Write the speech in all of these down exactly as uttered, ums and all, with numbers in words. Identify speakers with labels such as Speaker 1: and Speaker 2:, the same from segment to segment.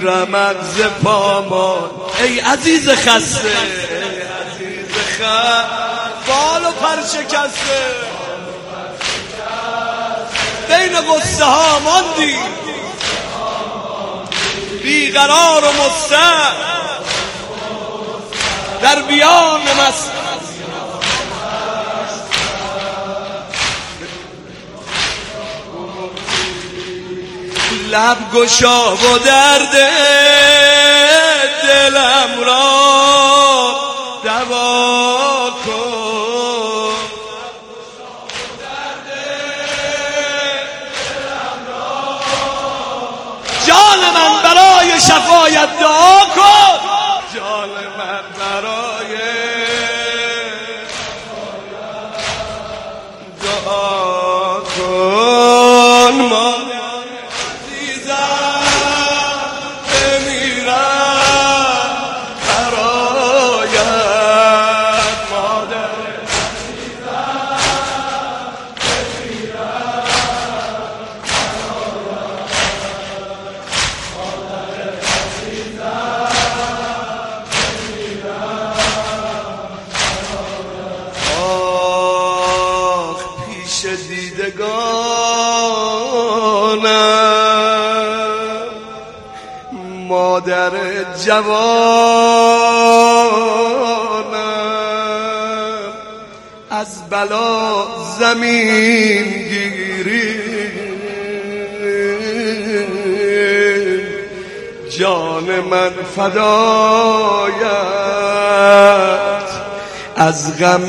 Speaker 1: پیرم مغز پامان. ای عزیز خسته، عزیز خسته، بال و پر شکسته، بین غصه ها ماندی، بیقرار و مستر در بیان مست. لب گشا و درد دلم را دوا کن، جان من برای شفایت دعا کن، جان من برای دعا کن. ما مادر جوانم از بلا زمین گیری، جان من فدایت از غم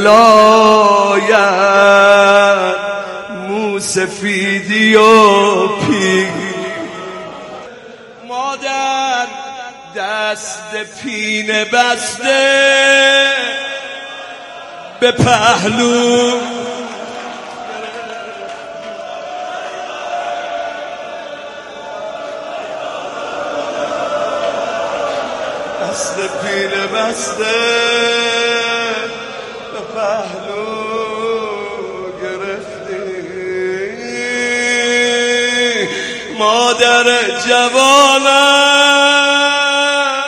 Speaker 1: ولایت، موسفیدی و پیری. مادر دست پینه بسته به پهلو، دست پینه بسته به پهلو مادر جوانم،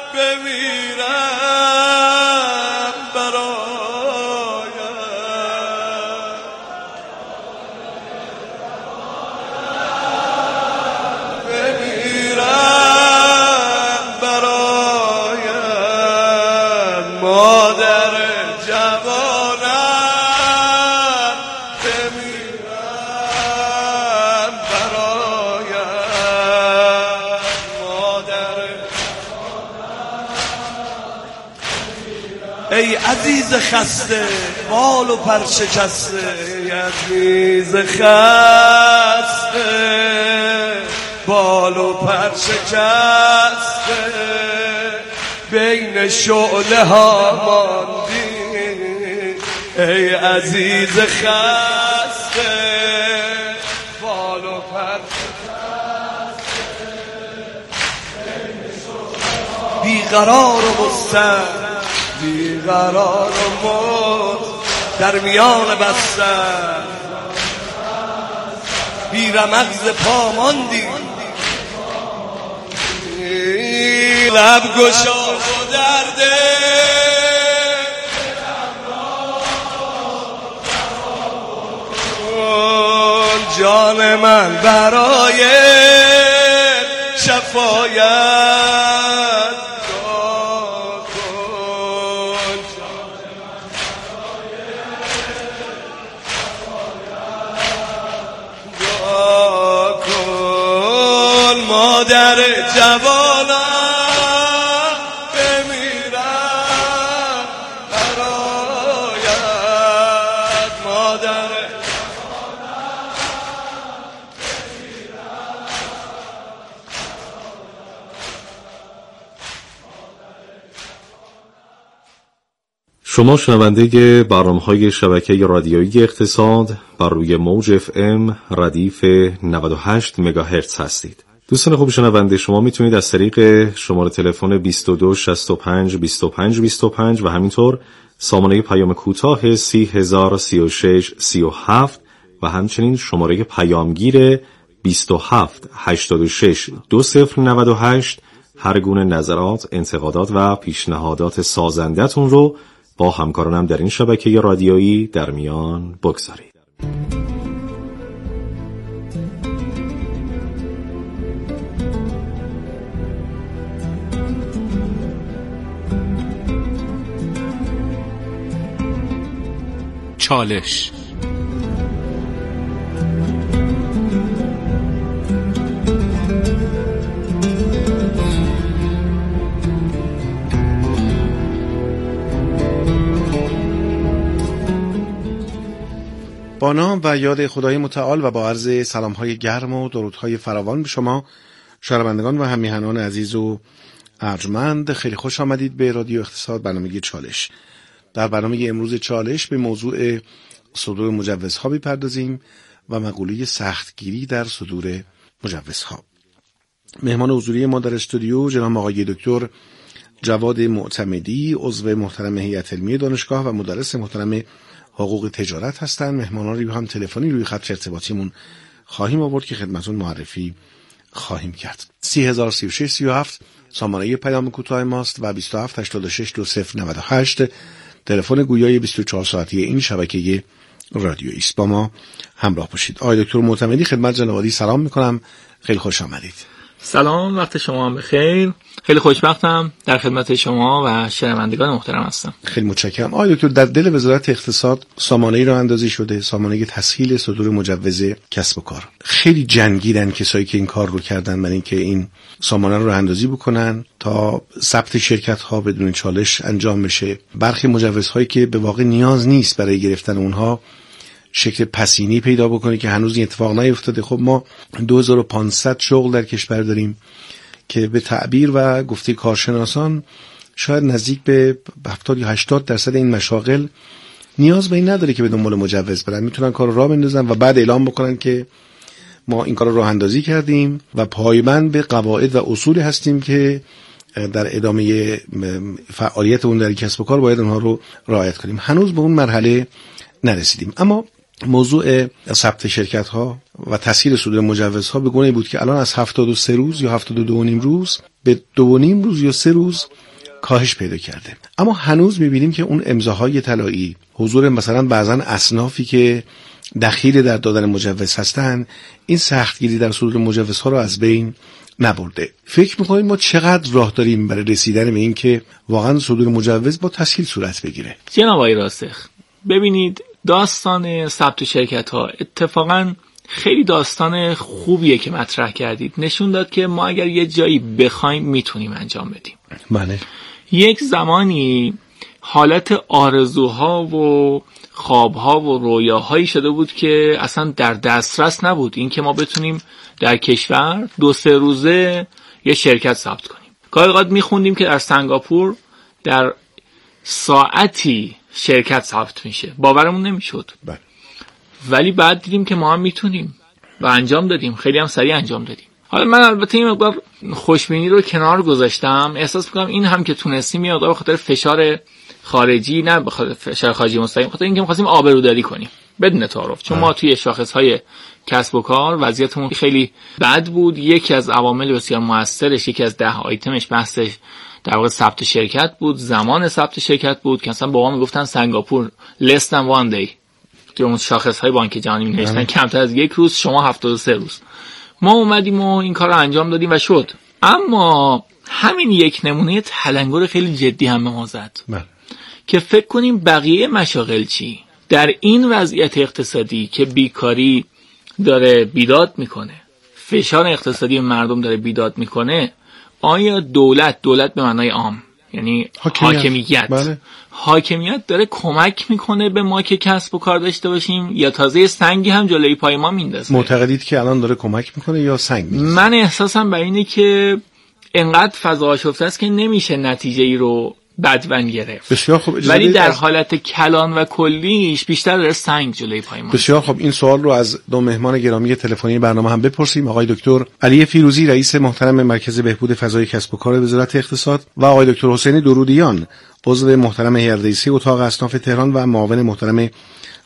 Speaker 1: بمیرم برایت، بمیرم برایت، مادر جوانم، بمیرم برایت. ای عزیز خسته، بال و پر شکسته، ای عزیز خسته، بال و پر شکسته، بین شعله ها ماندی، ای عزیز خسته، بال و پر شکسته، بیقرار و مستر، بیقرار و مست در میان بستر، بی رمغز پا ماندی. لب گشا و درد جان من برای شفایت دعا کن، دعا کن. مادر جوانم، بمیرم برایت، مادر
Speaker 2: شما شنونده برنامه‌های شبکه رادیویی اقتصاد بر روی موج اف ام ردیف نود و هشت مگاهرتز هستید. دوستان خوب شنونده، شما میتونید از طریق شماره تلفن بیست و دو شصت و پنج بیست و پنج بیست و پنج و همینطور سامانه پیام کوتاه سی هزار سی و شش سی و هفت و همچنین شماره پیامگیر بیست و هفت هشتاد و شش دو صفر نود و هشت هر گونه نظرات، انتقادات و پیشنهادات سازنده‌تون رو با همکارانم در این شبکه رادیویی در میان بگذارید.
Speaker 3: چالش
Speaker 4: با نام و یاد خدای متعال و با عرض سلام‌های گرم و درودهای فراوان به شما شنوندگان و هم‌میهنان عزیز و ارجمند، خیلی خوش آمدید به رادیو اقتصاد، برنامه چالش. در برنامه امروز چالش به موضوع صدور مجوزها بپردازیم و مقوله سختگیری در صدور مجوزها. مهمان حضوری ما در استودیو جناب آقای دکتر جواد معتمدی، عضو محترم هیئت علمی دانشگاه و مدرس محترم حقوق تجارت هستند. مهمانان رو هم تلفنی روی خط ارتباطیمون خواهیم آورد که خدمتتون معرفی خواهیم کرد. سی هزار سی و شش سی و هفت سامانه پیام کوتاه ماست و بیست و هفت هشتاد و شش دو صفر نود و هشت تلفن گویای بیست و چهار ساعتی این شبکه رادیویی است. با ما همراه باشید. آقای دکتر معتمدی، خدمت جناب عالی سلام میکنم، خیلی خوش آمدید.
Speaker 5: سلام، وقت شما هم بخیر. خیلی خوشبختم در خدمت شما و شنوندگان محترم هستم.
Speaker 4: خیلی متشکرم. آقای دکتر، در دل وزارت اقتصاد سامانه‌ای راه اندازی شده، سامانه تسهیل صدور مجوز کسب و کار. خیلی جنگیدن کسایی که این کار رو کردن برای اینکه این سامانه رو راه اندازی بکنن تا ثبت شرکت ها بدون چالش انجام بشه. برخی مجوزهایی که به واقع نیاز نیست برای گرفتن اونها شکل پسینی پیدا بکنه که هنوز این اتفاق نیفتاده. خب ما دو هزار و پانصد شغل در کشور داریم که به تعبیر و گفته کارشناسان شاید نزدیک به هفتاد یا هشتاد درصد این مشاغل نیاز به این نداره که به دنبال مجوز برن، میتونن کار رو راه بندازن و بعد اعلام بکنن که ما این کار رو راه اندازی کردیم و پایبند به قواعد و اصول هستیم که در ادامه فعالیت اون در کسب و کار باید اونها رو رعایت کنیم. هنوز به اون مرحله نرسیدیم. اما موضوع ثبت شرکت ها و تسهیل صدور مجوز ها به گونه‌ای بود که الان از هفتاد و سه روز یا هفتاد و دو و نیم روز به دو و نیم روز یا سه روز کاهش پیدا کرده. اما هنوز می‌بینیم که اون امضاهای طلایی، حضور مثلا بعضا اصنافی که دخیل در دادن مجوز هستن، این سختگیری در صدور مجوزها رو از بین نبرده. فکر می‌کنید ما چقدر راه داریم برای رسیدن به این که واقعا صدور مجوز با تسهیل صورت بگیره؟
Speaker 5: جناب آقای راسخ، ببینید داستان ثبت شرکت ها اتفاقا خیلی داستان خوبیه که مطرح کردید. نشون داد که ما اگر یه جایی بخوایم میتونیم انجام بدیم.
Speaker 4: بله.
Speaker 5: یک زمانی حالت آرزوها و خوابها و رویاهایی شده بود که اصلا در دسترس نبود این که ما بتونیم در کشور دو سه روزه یه شرکت ثبت کنیم. گاهی اوقات میخوندیم که در سنگاپور در ساعتی شرکت ثبت میشه، باورمون نمیشد. بله. ولی بعد دیدیم که ما هم میتونیم و انجام دادیم، خیلی هم سریع انجام دادیم. حالا من البته این مقدار خوشبینی رو کنار گذاشتم، احساس میکنم این هم که تونستیم یه مقدار به خاطر فشار خارجی، نه به خاطر فشار خارجی مستقیم، خاطر اینکه می‌خواستیم آبروداری کنیم بدون تعارف، چون ما توی شاخص‌های کسب و کار وضعیتمون خیلی بد بود. یکی از عوامل بسیار موثرش، یکی از ده آیتمش بحثش در واقع ثبت شرکت بود، زمان ثبت شرکت بود که اصلا با ما میگفتن سنگاپور less than one day، توی اون شاخص‌های بانک جهانی می‌نوشتن کمتر از یک روز، شما هفتاد و سه روز. ما اومدیم و این کار رو انجام دادیم و شد. اما همین یک نمونه تلنگر خیلی جدی هم به ما زد که فکر کنیم بقیه مشاغل چی؟ در این وضعیت اقتصادی که بیکاری داره بیداد میکنه، فشار اقتصادی مردم داره بیداد میکنه، آیا دولت دولت به معنای عام یعنی حاکمیت حاکمیت,
Speaker 4: بله.
Speaker 5: حاکمیت داره کمک میکنه به ما که کسب و کار داشته باشیم یا تازه سنگی هم جلوی پای ما میندازه؟
Speaker 4: معتقدید که الان داره کمک میکنه یا سنگ میندازه؟
Speaker 5: من احساسم بر اینه که انقدر فضا آشفته است که نمیشه نتیجه ای رو بدون گرفت.
Speaker 4: بسیار خوب.
Speaker 5: ولی در از... حالت کلان و کلیش بیشتر داره سنگ جلوی پای ما.
Speaker 4: بسیار خوب. این سوال رو از دو مهمان گرامی تلفنی برنامه هم بپرسیم. آقای دکتر علی فیروزی، رئیس محترم مرکز بهبود فضای کسب و کار وزارت اقتصاد، و آقای دکتر حسین درودیان، عضو محترم هیئت رئیسه اتاق اصناف تهران و معاون محترم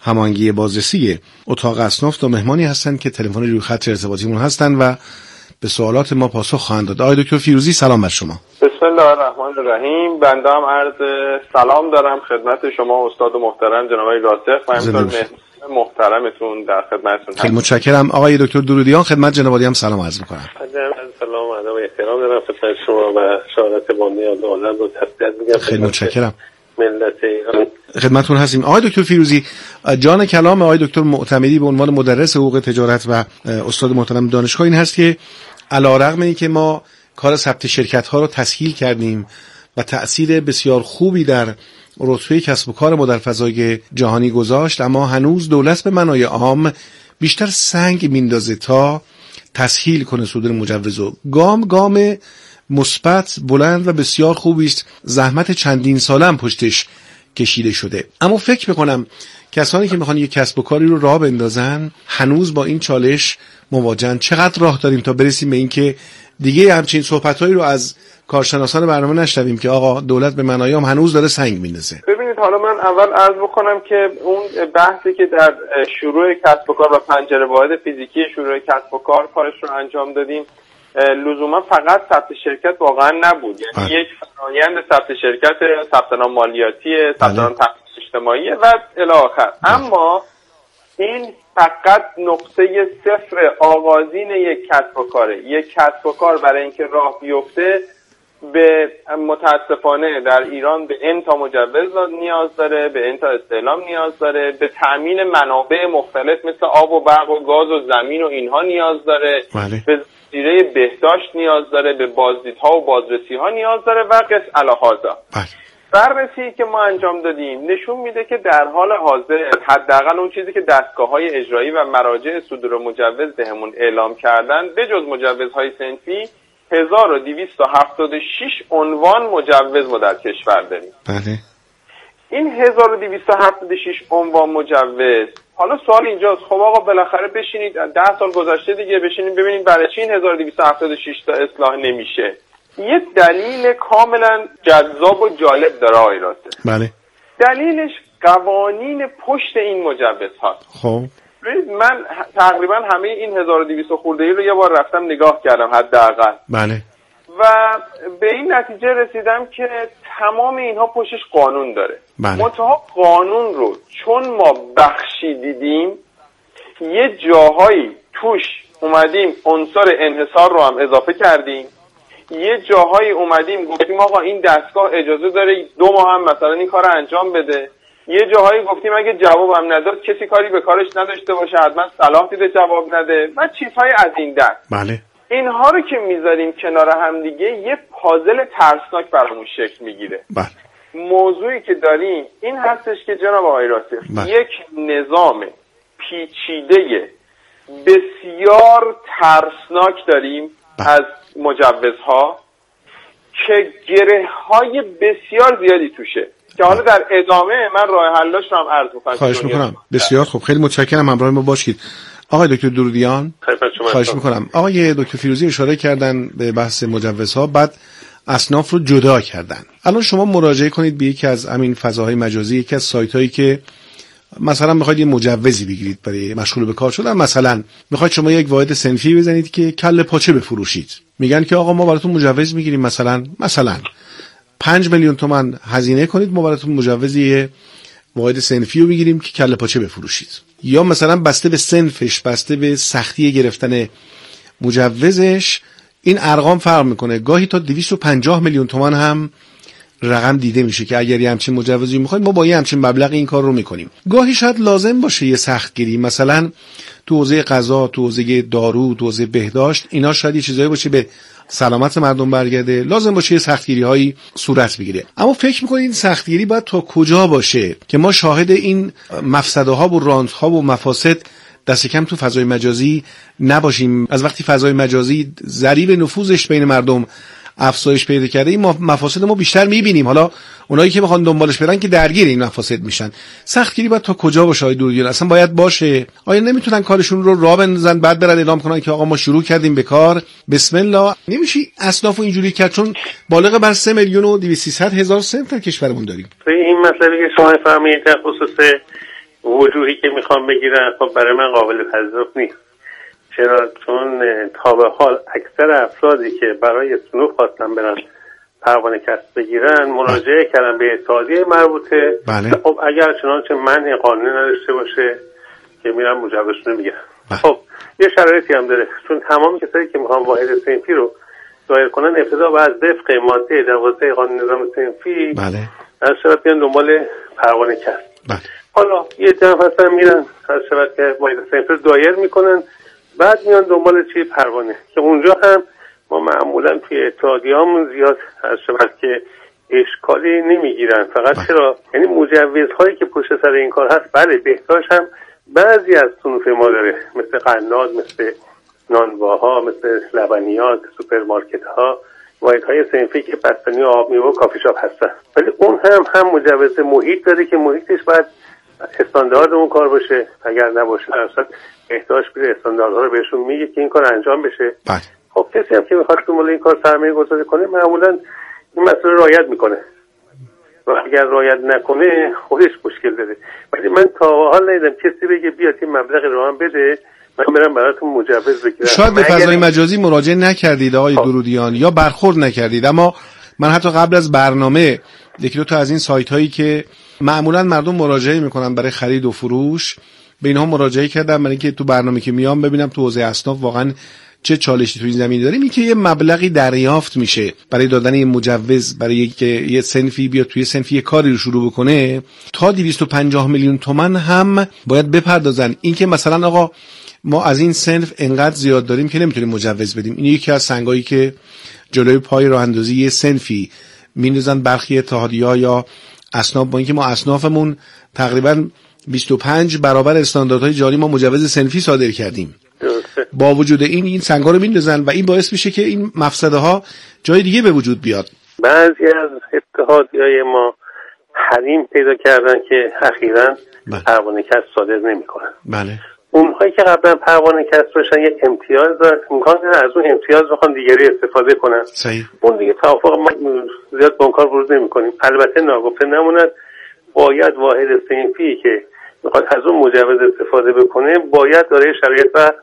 Speaker 4: هماهنگی بازرسی اتاق اصناف دو مهمانی هستند که تلفن روی خط ارتباطیمون هستند و به سوالات ما پاسخ خواهند داد. آقای دکتر فیروزی سلام بر شما.
Speaker 3: بسم الله الرحمن الرحیم. بنده هم عرض سلام دارم خدمت شما استاد محترم جناب آقای راسخ و همینطور مهمان محترمتون در خدمتتون.
Speaker 4: خیلی متشکرم. آقای دکتر درودیان خدمت جناب عالی هم سلام عرض می‌کنم.
Speaker 3: سلام و ادب و احترام دارم خدمت شما و شهادت بنده الله رو تسلیت میگم.
Speaker 4: خیلی متشکرم.
Speaker 3: ملت ایران
Speaker 4: خدمتتون هستیم. آقای دکتر فیروزی، جان کلام آقای دکتر معتمدی به عنوان مدرس حقوق تجارت و استاد محترم دانشگاه این هست که علیرغم اینکه ما کار ثبت شرکت ها رو تسهیل کردیم و تأثیر بسیار خوبی در رتبه کسب و کار ما در فضای جهانی گذاشت، اما هنوز دولت به معنای عام بیشتر سنگ میندازه تا تسهیل کنه صدور مجوز. گام گام مثبت بلند و بسیار خوبی است، زحمت چندین ساله هم پشتش کشیده شده، اما فکر میکنم کسانی که میخوان یک کسب و کاری رو راه بندازن هنوز با این چالش مواجهن. چقدر راه داریم تا برسیم به این که دیگه همچین صحبتایی رو از کارشناسان برنامه نشنویم که آقا دولت به معنای عام هنوز داره سنگ میندازه؟
Speaker 3: ببینید، حالا من اول عرض بکنم که اون بحثی که در شروع کسب و کار و پنجره واحد فیزیکی شروع کسب و کار کارش رو انجام دادیم لزوما فقط ثبت شرکت واقعا نبود، یعنی یک فرآیند ثبت شرکت، ثبت نام مالیاتی، ثبت نام اجتماعی و الی آخر. اما این فقط نقطه صفر آغازین یک کسب و کاره. یک کسب و کار برای اینکه راه بیفته به متاسفانه در ایران به ان تا مجوز نیاز داره، به ان تا استعلام نیاز داره، به تامین منابع مختلف مثل آب و برق و گاز و زمین و اینها نیاز داره،
Speaker 4: بله.
Speaker 3: به زیره بهداشت نیاز داره، به بازدیدها و بازرسی‌ها نیاز داره و قص الهازا.
Speaker 4: بله.
Speaker 3: بررسی که ما انجام دادیم نشون میده که در حال حاضر حداقل اون چیزی که دستگاه‌های اجرایی و مراجع صدور مجوز بهمون اعلام کردن، به جز مجوزهای صنفی هزار و دویست و هفتاد و شش عنوان مجوز ما در کشور داریم.
Speaker 4: بله.
Speaker 3: این هزار و دویست و هفتاد و شش عنوان مجوز، حالا سوال اینجاست، خب آقا بالاخره بشینید ده سال گذشته دیگه بشینید ببینید برای چی این هزار و دویست و هفتاد و شش تا اصلاح نمیشه. یه دلیل کاملا جذاب و جالب داره آقای راسته.
Speaker 4: بله.
Speaker 3: دلیلش قوانین پشت این مجوز هاست.
Speaker 4: خب
Speaker 3: من تقریبا همه این هزار و دویست خورده ای رو یه بار رفتم نگاه کردم حداقل.
Speaker 4: بله.
Speaker 3: و به این نتیجه رسیدم که تمام اینها پشتش قانون داره.
Speaker 4: بله.
Speaker 3: منتها قانون رو چون ما بخشی دیدیم، یه جاهایی توش اومدیم عنصر انحصار رو هم اضافه کردیم، یه جاهایی اومدیم گفتیم آقا این دستگاه اجازه داره دو ماه هم مثلا این کار انجام بده، یه جاهایی گفتیم اگه جوابم نداد کسی کاری به کارش نداشته باشه حتما صلاح دیده جواب نده و چیزهای از این دست.
Speaker 4: بله.
Speaker 3: اینها رو که میذاریم کنار هم دیگه یه پازل ترسناک برامون شکل میگیره.
Speaker 4: بله.
Speaker 3: موضوعی که داریم این هستش که جناب آقای راسخ یک نظام پیچیده بسیار ترسناک داریم بله. از مجوزها که گره های بسیار زیادی توشه که حالا در ادامه من راه حلش رو هم عرض می‌کنم.
Speaker 4: خواهش میکنم. بسیار خوب، خیلی متشکرم، همراه ما باشید. آقای دکتر درودیان خواهش میکنم. آقای دکتر فیروزی اشاره کردن به بحث مجوزها، بعد اصناف رو جدا کردن. الان شما مراجعه کنید به یکی از همین فضاهای مجازی، یکی از سایت هایی که مثلا میخواید یه مجوزی بگیرید برای مشغول به کار شدن، مثلا میخواید شما یک واحد صنفی بزنید که کله پاچه بفروشید، میگن که آقا ما براتون مجوز میگیریم مثلا مثلا پنج میلیون تومان هزینه کنید ما براتون مجوزی واحد صنفی رو بگیریم که کله پاچه بفروشید. یا مثلا بسته به صنفش، بسته به سختی گرفتن مجوزش این ارقام فرق میکنه، گاهی تا دویست و پنجاه میلیون تومان هم رقم دیده میشه که اگر یه همچین مجوزی میخواید ما با یه همچین مبلغ این کار رو میکنیم. گاهی شاید لازم باشه یه سختگیری، مثلا تو حوزه غذا، تو حوزه دارو، تو حوزه بهداشت، اینا شاید یه چیزایی باشه به سلامت مردم برگرده، لازم باشه یه سختگیری هایی صورت بگیره. اما فکر میکنید این سختگیری باید تا کجا باشه که ما شاهد این مفسده ها و رانت ها و مفاسد دست کم تو فضای مجازی نباشیم؟ از وقتی فضای مجازی ضریب نفوذش بین مردم افزایش پیدا کرده این مفاسد ما بیشتر میبینیم. حالا اونایی که میخوان دنبالش برن که درگیر این مفاسد میشن. سختگیری باید تا کجا باشه آقای دوردیان؟ اصلا باید باشه؟ آیا نمیتونن کارشون رو راه بندازن بعد برن اعلام کنن که آقا ما شروع کردیم به کار بسم الله؟ نمیشه اصنافو اینجوری کرد، چون بالغ بر سه میلیون و دویست هزار صنف در کشورمون داریم.
Speaker 6: این مسئله که شما فرمودید در خصوص وجوهی که میخوام بگیرن خب برای من قابل پذیرفت نیست. چرا؟ چون تا به حال اکثر افرادی که برای صنوف خواستن برن پروانه کسب بگیرن مراجعه کردن به اتحادیه مربوطه.
Speaker 4: بله.
Speaker 6: خب اگر چنانچه منع قانونی نداشته باشه که میرن مجوزشون میگیرن. خب یه شرایطی هم داره، چون تمام کسایی که میخوان واحد صنفی رو دایر کنن ابتدا باید وفق ماده دوازده قانون نظام صنفی
Speaker 4: بله
Speaker 6: از شبت بیان دنبال پروانه کسب.
Speaker 4: بله.
Speaker 6: حالا یه جمع هستن میرن از شبت که واحد صنفی رو دایر میکنن، بعد میان دنبال چی؟ پروانه، که اونجا هم ما معمولا توی اتحادیه‌هامون زیاد از شبت که اشکالی نمیگیرن. فقط بله. چرا؟ یعنی مجوزهایی که پشت سر این کار هست بله بهداشت هم بعضی از صنوف ما داره، مثل قناد، مثل نانواها، مثل لبنیات، سوپرمارکت ها، واحدهای صنفی که بستنی آب میوه و کافی شاپ هستن، ولی اون هم هم مجوز محیط داره که محیطش باید استاندارد اون کار باشه. اگر نباشه اصلا بهداشت میره استانداردها رو بهشون میگه که این کار انجام بشه.
Speaker 4: بله.
Speaker 6: خب کسی هم که میخواد دنبال این کار سرمایه گذاری کنه معمولا این مسئله رعایت میکنه و اگر رعایت نکنه خودش مشکل داره. ولی من تا حال ندیدم کسی بگه بیاد این مبلغ رو هم بده من برم براتون مجوز بگیرم.
Speaker 4: شاید به فضای مجازی مراجعه نکردید آقای درودیان یا برخورد نکردید، اما من حتی قبل از برنامه یکی دو تا از این سایت هایی که معمولا مردم مراجعه میکنن برای خرید و فروش به اینها مراجعه کردم، برای اینکه تو برنامه که میام ببینم تو حوزه اصناف واقعا چه چالشی تو این زمینه داریم. این که یه مبلغی دریافت میشه برای دادن یه مجوز برای اینکه یه صنفی بیاد توی صنفی یه کاری رو شروع بکنه تا دویست و پنجاه میلیون تومان هم باید بپردازن. این که مثلا آقا ما از این صنف انقدر زیاد داریم که نمیتونیم مجوز بدیم، این یکی از سنگایی که جلوی پای راه اندازی یه صنفی میندازن برخی اتحادیه‌ها یا اصناف، با اینکه ما اصنافمون تقریبا بیست و پنج برابر استانداردهای جاری ما مجوز صنفی صادر کردیم. با وجود این این سنگا رو میندازن و این باعث میشه که این مفسده ها جای دیگه به وجود بیاد.
Speaker 6: بعضی از اتحادیه‌های ما حریم پیدا کردن که اخیراً پروانه کسب صادر نمیکنن.
Speaker 4: بله.
Speaker 6: اونهایی که قبلا پروانه کسب داشتن یک امتیاز دارن، امکان داره از اون امتیاز بخوان دیگری استفاده کنن.
Speaker 4: صحیح.
Speaker 6: اون دیگه توافق ما زیاد به اون کار ورود نمی‌کنیم. البته ناگفته نموند باید واحد صنفی که میخواد از اون مجوز استفاده بکنه باید داره شرایط و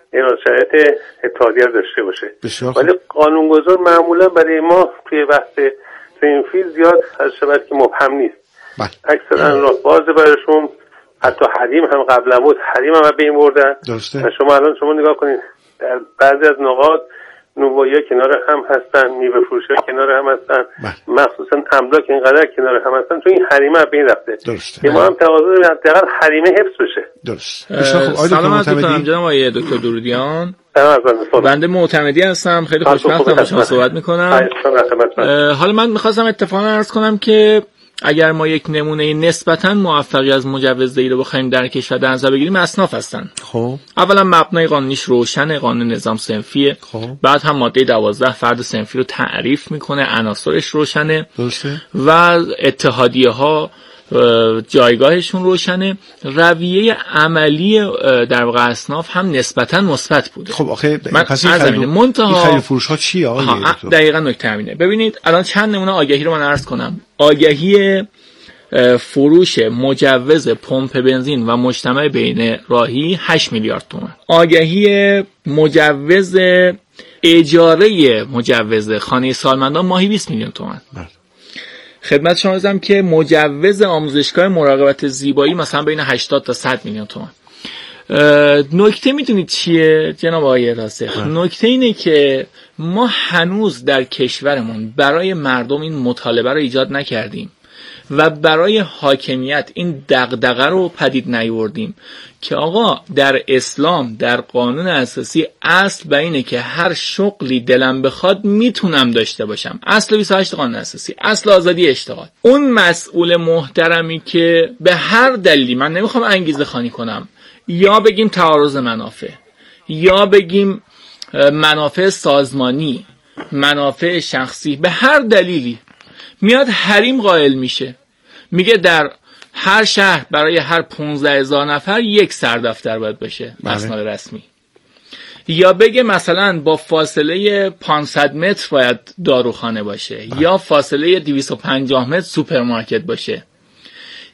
Speaker 6: شرایط اتحادیه داشته باشه. ولی قانونگذار معمولا برای ما توی بحث صنفی زیاد از شبت که مبهم نیست. اکثرا راه بازه براشون. حتی حریم هم قبلا بود، حریم هم به این بردن.
Speaker 4: درسته.
Speaker 6: شما الان شما نگاه کنید در بعضی از نقاط نوبایی کنار هم هستن، میوه فروشی کنار هم هستن، مخصوصا املاک اینقدر کنار هم هستن، تو این حریم هم به این رفته.
Speaker 4: درسته.
Speaker 6: ما هم تقاضا داریم حداقل حریمه حفظ بشه.
Speaker 4: درست.
Speaker 5: سلام عرض می‌کنم جناب آقای دکتر درودیان. بنده معتمدی هستم، خیلی خوشبختم با شما صحبت می‌کنم. حالا من می‌خواستم اتفاقا عرض کنم که اگر ما یک نمونه نسبتاً موفقی از مجوزدهی رو بخوایم در کشور در نظر بگیریم اصناف هستن.
Speaker 4: خب
Speaker 5: اولا مبنای قانونیش روشنه، قانون نظام صنفیه.
Speaker 4: خب
Speaker 5: بعد هم ماده دوازده فرد صنفی رو تعریف میکنه، عناصرش روشنه.
Speaker 4: درسته.
Speaker 5: و اتحادیه ها جایگاهشون روشنه. رویه عملی در واقع اصناف هم نسبتاً مثبت بوده.
Speaker 4: خب آخه
Speaker 5: پس این خرید
Speaker 4: منتها خرید فروش ها چیه آقای دکتر؟
Speaker 5: دقیقاً نکته همینه. ببینید الان چند نمونه آگهی رو من عرض کنم. آگهی فروش مجوز پمپ بنزین و مجتمع بین راهی هشت میلیارد تومان. آگهی مجوز اجاره مجوز خانه سالمندان ماهی بیست میلیون تومان. خدمت شما عرضم که مجوز آموزشگاه مراقبت زیبایی مثلا بین هشتاد تا صد میلیون تومان. نکته میدونید چیه جناب آقای راسخ؟ نکته اینه که ما هنوز در کشورمون برای مردم این مطالبه رو ایجاد نکردیم و برای حاکمیت این دغدغه رو پدید نیاوردیم که آقا در اسلام در قانون اساسی اصل به اینه که هر شغلی دلم بخواد میتونم داشته باشم. اصل بیست و هشت قانون اساسی، اصل آزادی اشتغال. اون مسئول محترمی که به هر دلیلی، من نمیخوام انگیزه خوانی کنم، یا بگیم تعارض منافع، یا بگیم منافع سازمانی، منافع شخصی، به هر دلیلی میاد حریم قائل میشه، میگه در هر شهر برای هر پونزده هزار نفر یک سردفتر باید باشه اسناد رسمی، یا بگه مثلا با فاصله پانصد متر باید داروخانه باشه، بله. یا فاصله دویست و پنجاه متر سوپرمارکت باشه.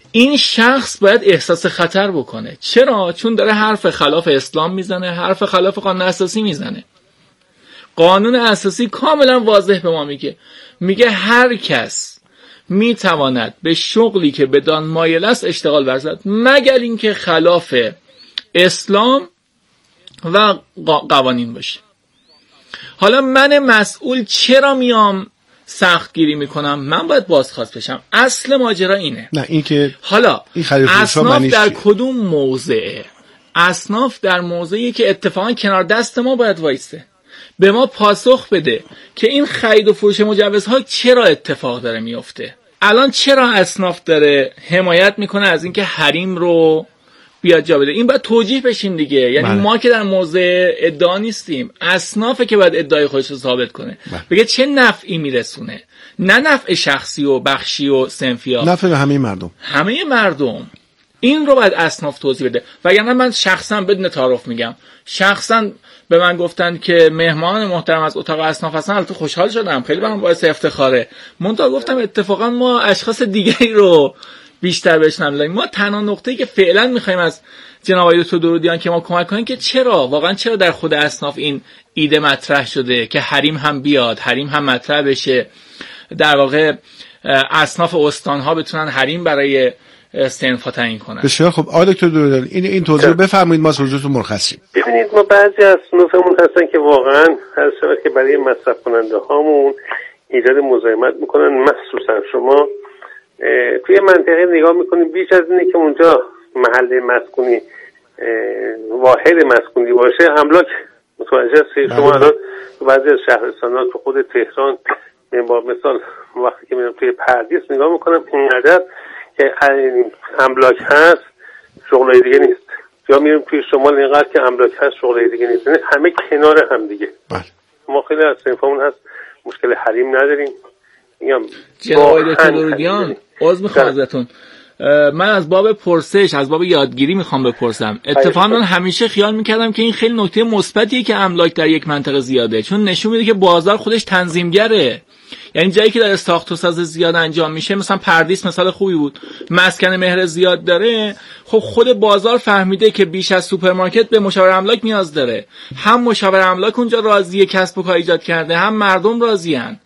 Speaker 5: این شخص باید احساس خطر بکنه. چرا؟ چون داره حرف خلاف اسلام میزنه، حرف خلاف قانون اساسی میزنه. قانون اساسی کاملا واضح به ما میگه میگه هر کس میتواند به شغلی که بدان مایل است اشتغال ورزد مگر اینکه خلاف اسلام و قوانین باشه. حالا من مسئول چرا میام سخت گیری میکنم؟ من باید بازخواست بشم. اصل ماجرا اینه.
Speaker 4: نه این که
Speaker 5: حالا
Speaker 4: این
Speaker 5: اصناف در کدوم موضعه؟ اصناف در موضعی که اتفاقا کنار دست ما باید وایسته، به ما پاسخ بده که این خرید و فروش مجوزها چرا اتفاق داره میفته. الان چرا اصناف داره حمایت میکنه از اینکه حریم رو بیاد جا بده؟ این باید توجیه بشیم دیگه. یعنی بله. ما که در موضع ادعا نیستیم، اصنافه که باید ادعای خودش رو ثابت کنه. بله. بگه چه نفعی میرسونه، نه نفع شخصی و بخشی و صنفی ها،
Speaker 4: نفع همه مردم.
Speaker 5: همه مردم. این رو باید اصناف توضیح بده. وگرنه من شخصا بدون تعارف میگم، شخصا به من گفتن که مهمان محترم از اتاق اصناف هستن، البته خوشحال شدم، خیلی برام باعث افتخاره. منتها گفتم اتفاقا ما اشخاص دیگری رو بیشتر بشنویم. ما تنها نقطه‌ای که فعلا می‌خوایم از جناب آقای دکتر درودیان که ما کمک کنیم که چرا واقعا چرا در خود اصناف این ایده مطرح شده که حریم هم بیاد، حریم هم مطرح بشه، در واقع اصناف استان‌ها بتونن حریم برای صنف‌ها تعیین کنن.
Speaker 4: بسیار خب آقای دکتر درودیان این این توضیح بفرمایید، ما حضورتون مرخصیم.
Speaker 6: ببینید ما بعضی از صنفمون هستن که واقعا هر شب که برای مصرف کننده هامون ایجاد مزاحمت میکنن، مخصوصا شما توی منطقه نگاه میکنید بیش از اینه که اونجا محل مسکونی واحد مسکونی باشه املاک متوجه هستید. شما الان تو بعضی از شهرستان‌ها تو خود تهران با مثال وقتی که میرم توی پردیس نگاه میکنم اینقدر که املاک هست شغلای دیگه نیست، یا میریم توی شمال اینقدر که املاک هست شغلای دیگه نیست، یعنی همه کنار هم دیگه.
Speaker 4: بله.
Speaker 6: ما خیلی از صنفمون هست مشکل حریم نداریم. میگم
Speaker 5: جناب آقای دکتر درودیان عذر میخوام ازتون، من از باب پرسش، از باب یادگیری میخوام بپرسم. اتفاقا من همیشه خیال میکردم که این خیلی نکته مثبتیه که املاک در یک منطقه زیاده، چون نشون میده که بازار خودش تنظیمگره. یعنی جایی که داره ساخت و ساز زیاد انجام میشه، مثلا پردیس مثال خوبی بود، مسکن مهر زیاد داره، خب خود بازار فهمیده که بیش از سوپرمارکت به مشاور املاک نیاز داره. هم مشاور املاک اونجا راضیه کسب و کار ایجاد کرده، هم مردم راضیان.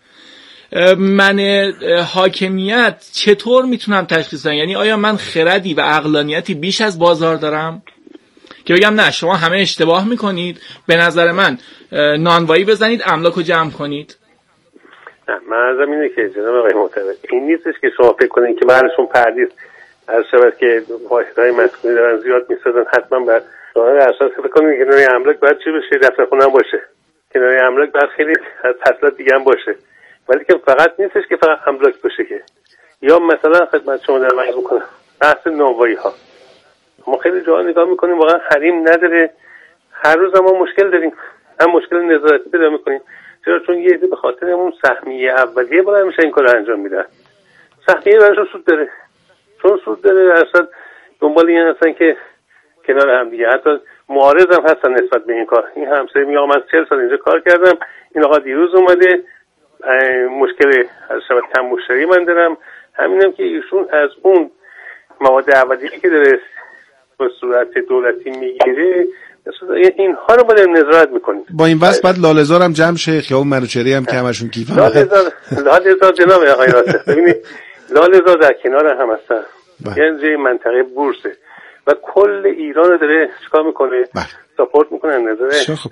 Speaker 5: من حاکمیت چطور میتونم تشخیص بدم؟ یعنی آیا من خردی و عقلانیتی بیش از بازار دارم که بگم نه شما همه اشتباه میکنید، به نظر من نانوایی بزنید املاک رو جمع کنید؟
Speaker 6: نه، منظورم اینه که جناب آقای محترم این نیستش که شما فکر کنید که برشون پردیس از شبت که واحدهای مسکونی دارن زیاد میسازن حتما بر شما اساس فکر کنید که کنار املاک باید چی بشه؟ دفتر خونه هم باشه، کنار املاک باید خیلی فصلات دیگه هم باشه، ولی که فقط نیستش که فقط املاک باشه که. یا مثلا خدمت شما در مورد بکنم بحث نانوایی ها، ما خیلی جاها نگاه میکنیم واقعا حریم نداره، هر روز ما مشکل داریم، هم مشکل نظارتی پیدا میکنیم. چرا؟ چون یه عده به خاطر اون سهمیه اولیه بالا میشه این کارو انجام میدن. سهمیه براشون سود داره، چون سود داره اصلا دنبال این هستن که کنار هم دیگه، حتی معارض هم هستن نسبت به این کار. این همسایه میگه من چهل سال اینجا کار کردم، این آقا دیروز اومده مشکل از شبکه کم مشتری من دارم، همینم که ایشون از اون مواد اولیه که داره به صورت دولتی میگیره اینها رو باید نظارت میکنید. با این
Speaker 4: واسه بعد لاله‌زار هم جمع شه، خیابون منوچهری هم که همشون کیف هم
Speaker 6: لاله‌زار لاله‌زار جناب آقای راسته ببینید لاله‌زار در کنار هم هستن، یعنی جای منطقه بورسه و کل ایران رو داره چیکار میکنه؟ ساپورت میکنه نظر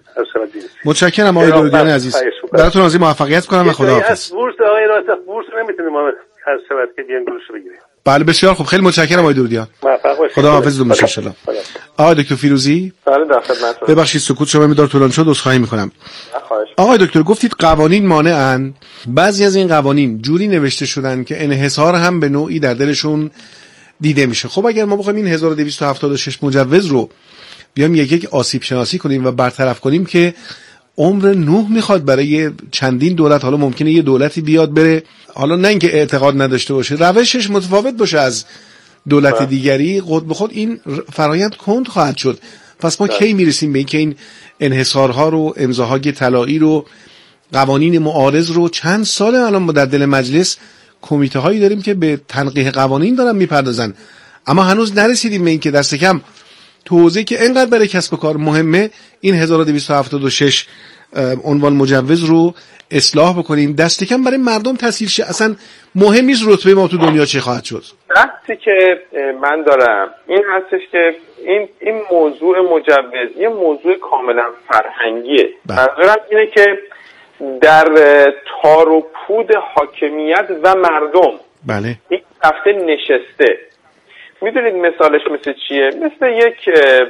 Speaker 4: متشکرم آقای درودیان عزیز، براتون آرزوی موفقیت کنم و خداحافظ.
Speaker 6: بورس آقای راسته بورس نمیتونه ما هر شبت که بیان گروش بگیریم.
Speaker 4: بله بسیار خوب، خیلی متشکرم آقای درودیان،
Speaker 6: موفق باشید.
Speaker 4: خداحافظتون باشه ان شاء الله. آقای دکتر فیروزی
Speaker 6: بله در خدمتتون.
Speaker 4: ببخشید سکوت شما میدار طولان شد، عذرخواهی میکنم. آقای دکتر گفتید قوانین مانعن، بعضی از این قوانین جوری نوشته شدن که انحصار هم به نوعی در دلشون دیده میشه. خب اگر ما بخوایم این هزار و دویست و هفتاد و شش مجوز رو بیام یک یک آسیب شناسی کنیم و برطرف کنیم که عمر نوح میخواد برای چندین دولت، حالا ممکنه یه دولتی بیاد بره، حالا نه اینکه اعتقاد نداشته باشه، روشش متفاوت باشه از دولت با. دیگری، خود به خود این فرایند کند خواهد شد. پس ما با. کی میرسیم به اینکه این انحصارها رو، امضاهای طلایی رو، قوانین معارض رو، چند سال الان ما در دل مجلس کمیته هایی داریم که به تنقیح قوانین دارن میپردازن، اما هنوز نرسیدیم به این که دست کم تو حوزه‌ای که اینقدر برای کسب و کار مهمه، این هزار و دویست و هفتاد و شش عنوان مجوز رو اصلاح بکنیم، دست کم برای مردم تسهیل شه. اصلا مهم نیست رتبه ما تو دنیا چه خواهد شد.
Speaker 3: بحثی که من دارم این هستش که این این موضوع مجوز یه موضوع کاملا فرهنگیه. منظورم اینه که در تار و پود حاکمیت و مردم
Speaker 4: بله
Speaker 3: این رفته نشسته. میدونید مثالش مثل چیه؟ مثل یک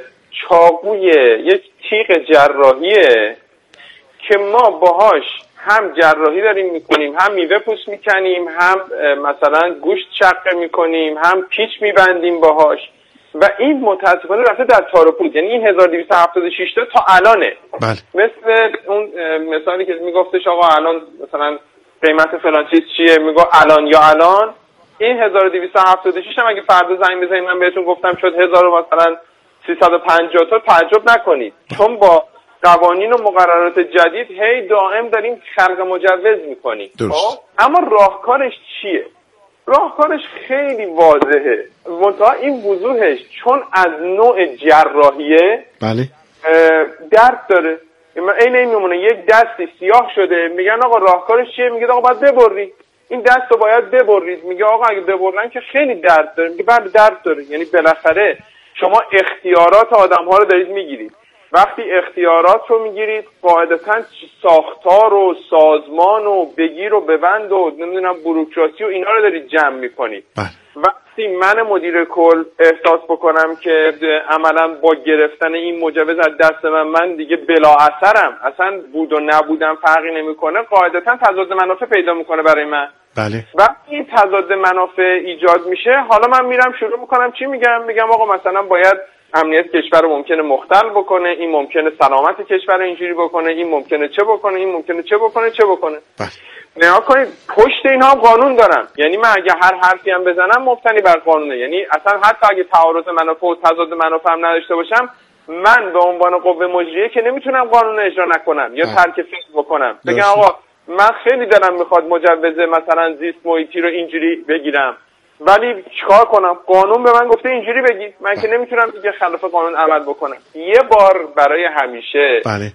Speaker 3: چاقوی، یک تیغ جراحیه که ما باهاش هم جراحی داریم میکنیم، هم میوه پوست میکنیم، هم مثلا گوشت شقه میکنیم، هم پیچ میبندیم باهاش، و این متاسفانه رفته در تار و پود. یعنی این هزار و دویست و هفتاد و شش تا تا الانه.
Speaker 4: بله.
Speaker 3: مثل اون مثالی که میگفتش آقا الان مثلا قیمت فلان چیز چیه، میگه الان یا الان. این هزار و دویست و هفتاد و شش هم اگه فردا زنگ بزنید من بهتون گفتم شد هزار مثلا سیصد و پنجاه تا، تعجب نکنید، چون با قوانین و مقررات جدید هی دائم داریم خلق مجوز میکنیم. خب اما راهکارش چیه؟ راهکارش خیلی واضحه، منتها این وضوحش چون از نوع جراحیه
Speaker 4: بله
Speaker 3: درد داره. این این نمونه یک دستی سیاه شده، میگن آقا راهکارش چیه؟ میگه آقا باید ببری این دست رو، باید ببرید. میگه آقا اگه ببرن که خیلی درد داره. میگه بله درد داره. یعنی بالاخره شما اختیارات آدم ها رو دارید میگیرید. وقتی اختیارات رو میگیرید قاعدتاً ساختار و سازمان و بگیر و ببند و نمیدونم بوروکراسی و اینا رو دارید جمع میکنید. وقتی من مدیر کل احساس بکنم که عملاً با گرفتن این مجوز از دست من من دیگه بلا اثرم، اصلا بود و نبودم فرقی نمیکنه، قاعدتاً تضاد منافع پیدا میکنه برای من.
Speaker 4: بله.
Speaker 3: وقتی این تضاد منافع ایجاد میشه، حالا من میرم شروع میکنم چی میگم؟ میگم آقا مثلا باید امنیت کشور رو ممکنه مختل بکنه، این ممکنه سلامت کشور رو اینجوری بکنه، این ممکنه چه بکنه، این ممکنه چه بکنه چه بکنه. نگاه کنید پشت اینها هم قانون دارم. یعنی من اگه هر حرفی هم بزنم مبتنی بر قانونه. یعنی اصلا حتی اگه تعارض منافع و تضاد منافع هم نداشته باشم، من به عنوان قوه مجریه که نمیتونم قانون اجرا نکنم یا ترک فعل بکنم. بگم آقا من خیلی دلم میخواد مجوز مثلا زیست محیطی رو اینجوری بگیرم، ولی چیکار کنم؟ قانون به من گفته اینجوری بگی، من که نمیتونم دیگه خلاف قانون عمل بکنم. یه بار برای همیشه
Speaker 4: بله.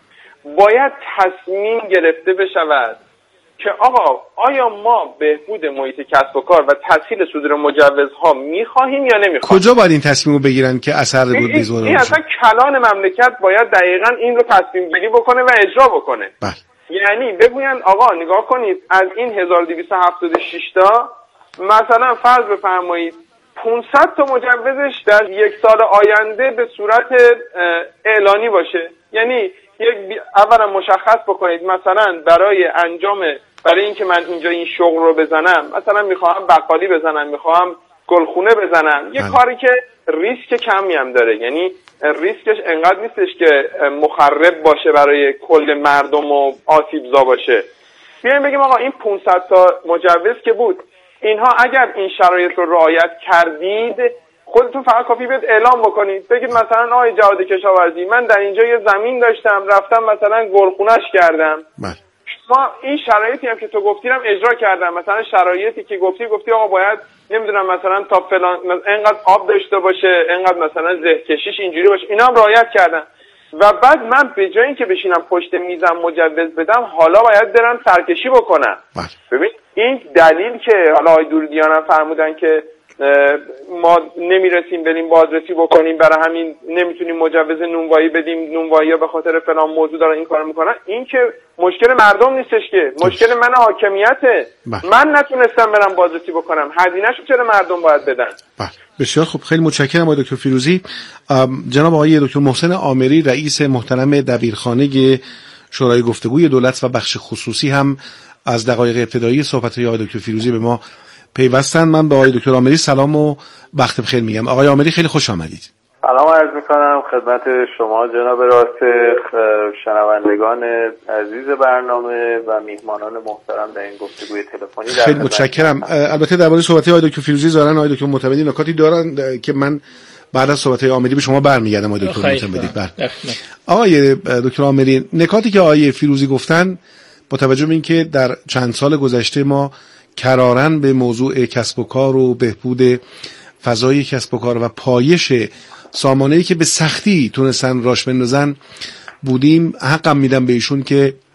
Speaker 3: باید تصمیم گرفته بشود که آقا آیا ما بهبود محیط کسب و کار و تسهیل صدور مجوزها میخواهیم یا نمیخواهیم؟
Speaker 4: کجا باید این تصمیم رو بگیرن که اثر بود بیزوره؟
Speaker 3: این اصلا کلان مملکت باید دقیقاً این رو تصمیم گیری بکنه و اجرا بکنه.
Speaker 4: بله.
Speaker 3: یعنی بگوین آقا نگاه کنید از این هزار و دویست و هفتاد و شش تا مثلا فرض بفرمایید پانصد تا مجوزش در یک سال آینده به صورت اعلانی باشه. یعنی یک اولا مشخص بکنید مثلا برای انجام برای اینکه من اینجا این شغل رو بزنم، مثلا میخوام بقالی بزنم، میخوام گلخونه بزنم، یه کاری که ریسک کمی هم داره، یعنی ریسکش انقدر نیستش که مخرب باشه برای کل مردم و آسیبزا باشه. بیایم بگیم آقا این پانصد تا مجوز که بود، اینها اگر این شرایط رو رعایت کردید خودتون فقط کافی بیاد اعلام بکنید، بگید مثلا آقای جواد کشاورزی من در اینجا یه زمین داشتم رفتم مثلا گلخونه‌اش کردم، ما این شرایطی هم که تو گفتی هم اجرا کردم، مثلا شرایطی که گفتی گفتی آقا باید نمیدونم مثلا تا فلان اینقدر آب داشته باشه، اینقدر مثلا زه کشیش اینجوری باشه، اینا هم رعایت کردم. و بعد من به جای اینکه بشینم پشت میزم مجوز بدم حالا باید برم سرکشی بکنم. ببین این دلیل که حالا آقای دوردیان هم فرمودن که ما نمیرسیم بریم بازرسی بکنیم برای همین نمیتونیم مجوز نونوایی بدیم، نونوایی ها به خاطر فلان موضوع دارن این کارو میکنن، این که مشکل مردم نیستش که مشکل من حاکمیته. من نتونستم برم بازرسی بکنم، هزینه‌شو چرا مردم باید بدن؟
Speaker 4: بله بسیار خوب، خیلی متشکرم آقای دکتر فیروزی. جناب آقای دکتر محسن آمری رئیس محترم دبیرخانه شورای گفتگوی دولت و بخش خصوصی هم از دقایق ابتدایی صحبت‌های آقای دکتر فیروزی به ما پیوستن. من به آقای دکتر آمری سلام و وقت بخیر میگم. آقای آمری خیلی خوش آمدید.
Speaker 7: سلام عرض میکنم خدمت شما جناب راسخ، شنوندگان عزیز برنامه و میهمانان محترم در این گفتگوی تلفنی.
Speaker 4: خیلی متشکرم. البته درباره صحبت‌های آقای دکتر فیروزی ظاهرا آقای دکتر معتمدی نکاتی دارن که من بعد از صحبت‌های آمری به شما برمیگردم. آقای دکتر معتمدی بله. آقای دکتر آمری، نکاتی که آقای فیروزی گفتن با توجه به اینکه در چند سال گذشته ما کراراً به موضوع کسب و کار و بهبود فضای کسب و کار و پایش سامانه‌ای که به سختی تونستن راش بندازن بودیم. حقم میدم به ایشون که